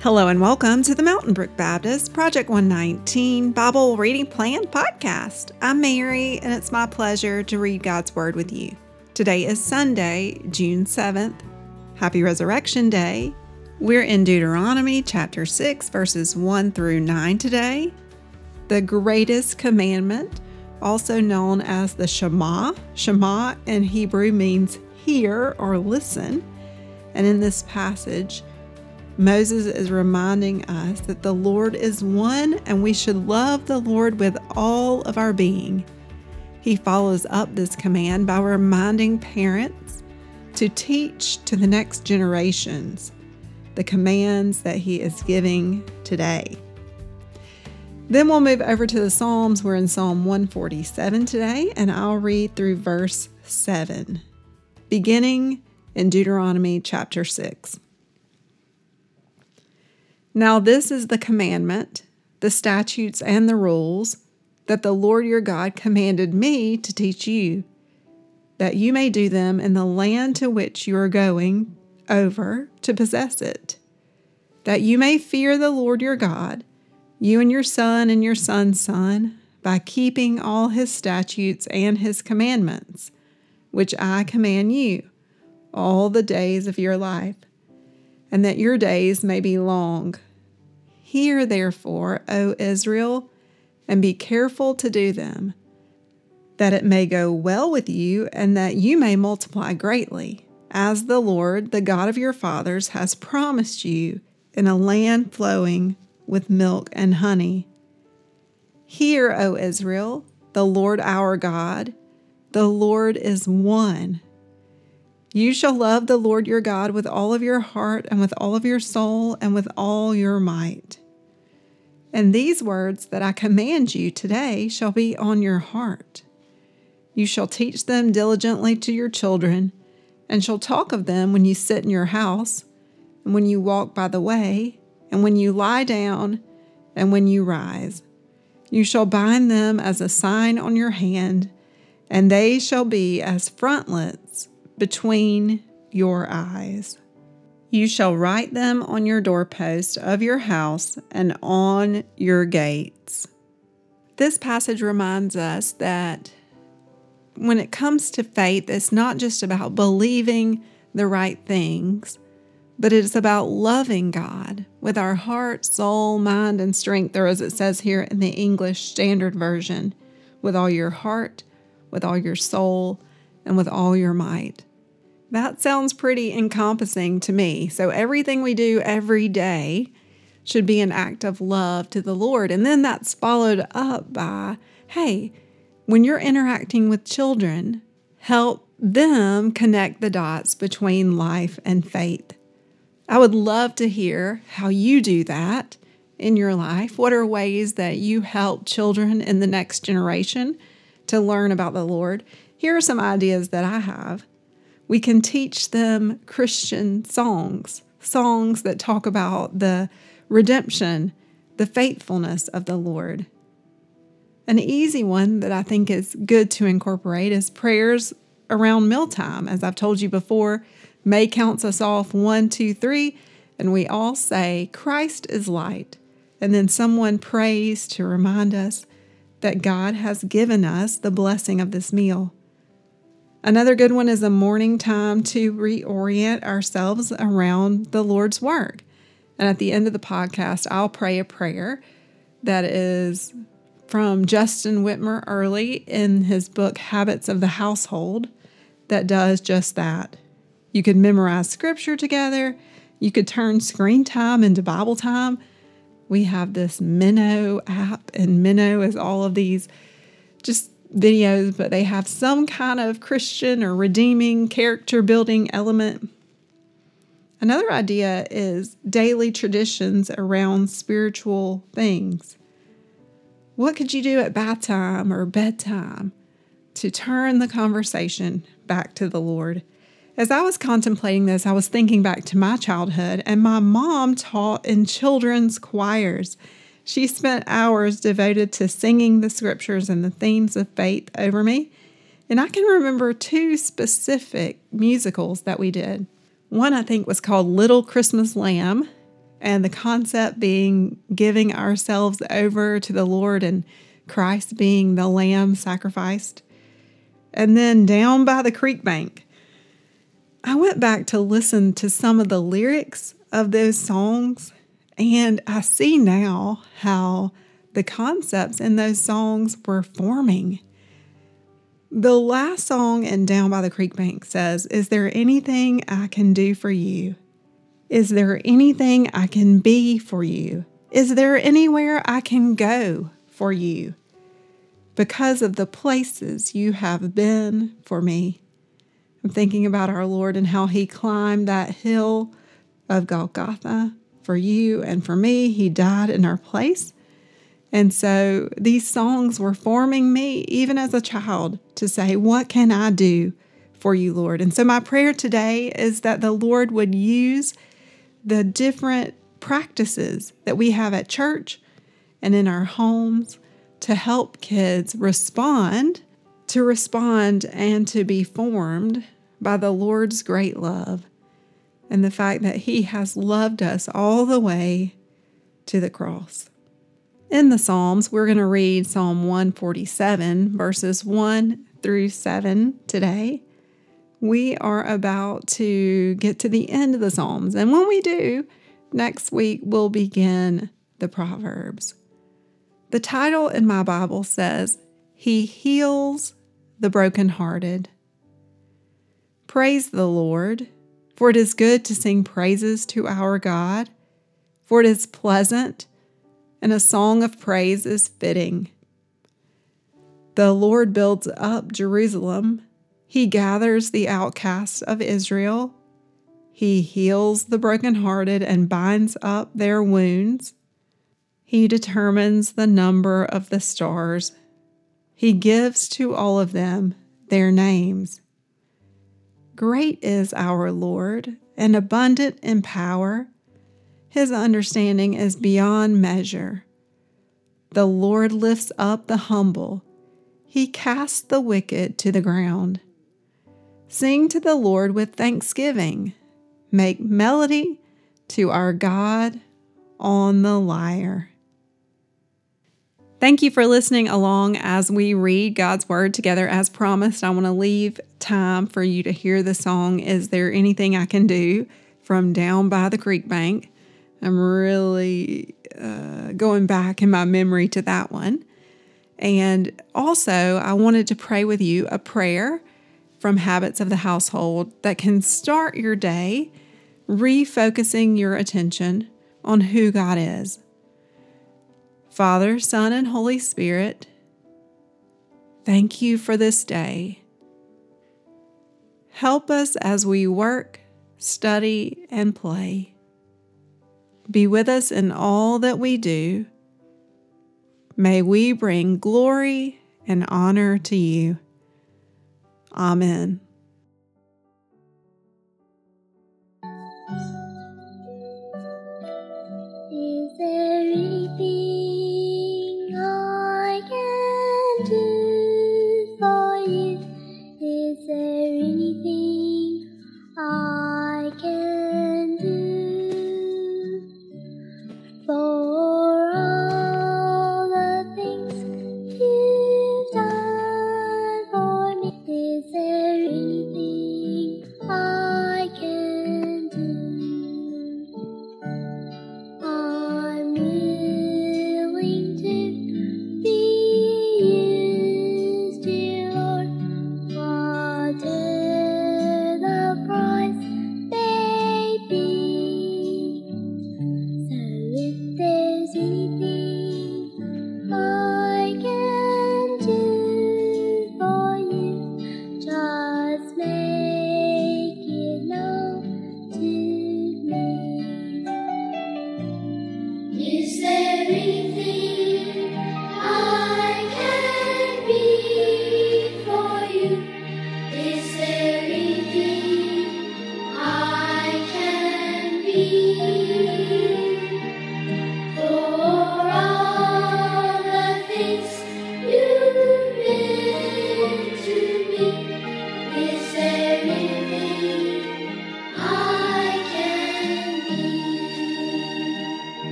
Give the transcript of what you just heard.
Hello and welcome to the Mountain Brook Baptist Project 119 Bible Reading Plan Podcast. I'm Mary, and it's my pleasure to read God's Word with you. Today is Sunday, June 7th. Happy Resurrection Day. We're in Deuteronomy chapter 6, verses 1 through 9 today. The greatest commandment, also known as the Shema. Shema in Hebrew means hear or listen. And in this passage, Moses is reminding us that the Lord is one and we should love the Lord with all of our being. He follows up this command by reminding parents to teach to the next generations the commands that he is giving today. Then we'll move over to the Psalms. We're in Psalm 147 today, and I'll read through verse 7, beginning in Deuteronomy chapter 6. Now this is the commandment, the statutes and the rules that the Lord your God commanded me to teach you, that you may do them in the land to which you are going over to possess it, that you may fear the Lord your God, you and your son and your son's son, by keeping all his statutes and his commandments, which I command you, all the days of your life, and that your days may be long. Hear therefore, O Israel, and be careful to do them, that it may go well with you, and that you may multiply greatly, as the Lord, the God of your fathers, has promised you in a land flowing with milk and honey. Hear, O Israel, the Lord our God, the Lord is one. You shall love the Lord your God with all of your heart and with all of your soul and with all your might. And these words that I command you today shall be on your heart. You shall teach them diligently to your children, and shall talk of them when you sit in your house, and when you walk by the way, and when you lie down, and when you rise. You shall bind them as a sign on your hand, and they shall be as frontlets between your eyes. You shall write them on your doorpost of your house and on your gates. This passage reminds us that when it comes to faith, it's not just about believing the right things, but it's about loving God with our heart, soul, mind, and strength, or as it says here in the English Standard Version, with all your heart, with all your soul, and with all your might. That sounds pretty encompassing to me. So everything we do every day should be an act of love to the Lord. And then that's followed up by, hey, when you're interacting with children, help them connect the dots between life and faith. I would love to hear how you do that in your life. What are ways that you help children in the next generation to learn about the Lord? Here are some ideas that I have. We can teach them Christian songs that talk about the redemption, the faithfulness of the Lord. An easy one that I think is good to incorporate is prayers around mealtime. As I've told you before, May counts us off 1, 2, 3, and we all say, Christ is light. And then someone prays to remind us that God has given us the blessing of this meal. Another good one is a morning time to reorient ourselves around the Lord's Word. And at the end of the podcast, I'll pray a prayer that is from Justin Whitmer Early in his book, Habits of the Household, that does just that. You could memorize scripture together. You could turn screen time into Bible time. We have this Minnow app, and Minnow is all of these just videos, but they have some kind of Christian or redeeming character building element. Another idea is daily traditions around spiritual things. What could you do at bath time or bedtime to turn the conversation back to the Lord? As I was contemplating this, I was thinking back to my childhood, and my mom taught in children's choirs. She spent hours devoted to singing the scriptures and the themes of faith over me. And I can remember 2 specific musicals that we did. One, I think, was called Little Christmas Lamb, and the concept being giving ourselves over to the Lord and Christ being the lamb sacrificed. And then Down by the Creek Bank. I went back to listen to some of the lyrics of those songs, and I see now how the concepts in those songs were forming. The last song in Down by the Creek Bank says, "Is there anything I can do for you? Is there anything I can be for you? Is there anywhere I can go for you? Because of the places you have been for me." I'm thinking about our Lord and how He climbed that hill of Golgotha for you and for me. He died in our place. And so these songs were forming me, even as a child, to say, what can I do for you, Lord? And so my prayer today is that the Lord would use the different practices that we have at church and in our homes to help kids respond and to be formed by the Lord's great love and the fact that He has loved us all the way to the cross. In the Psalms, we're going to read Psalm 147, verses 1 through 7 today. We are about to get to the end of the Psalms, and when we do, next week we'll begin the Proverbs. The title in my Bible says, He heals the brokenhearted. Praise the Lord, for it is good to sing praises to our God, for it is pleasant, and a song of praise is fitting. The Lord builds up Jerusalem. He gathers the outcasts of Israel. He heals the brokenhearted and binds up their wounds. He determines the number of the stars. He gives to all of them their names. Great is our Lord and abundant in power. His understanding is beyond measure. The Lord lifts up the humble. He casts the wicked to the ground. Sing to the Lord with thanksgiving. Make melody to our God on the lyre. Thank you for listening along as we read God's Word together. As promised, I want to leave time for you to hear the song, Is There Anything I Can Do? From Down by the Creek Bank. I'm really going back in my memory to that one. And also, I wanted to pray with you a prayer from Habits of the Household that can start your day refocusing your attention on who God is. Father, Son, and Holy Spirit, thank you for this day. Help us as we work, study, and play. Be with us in all that we do. May we bring glory and honor to you. Amen.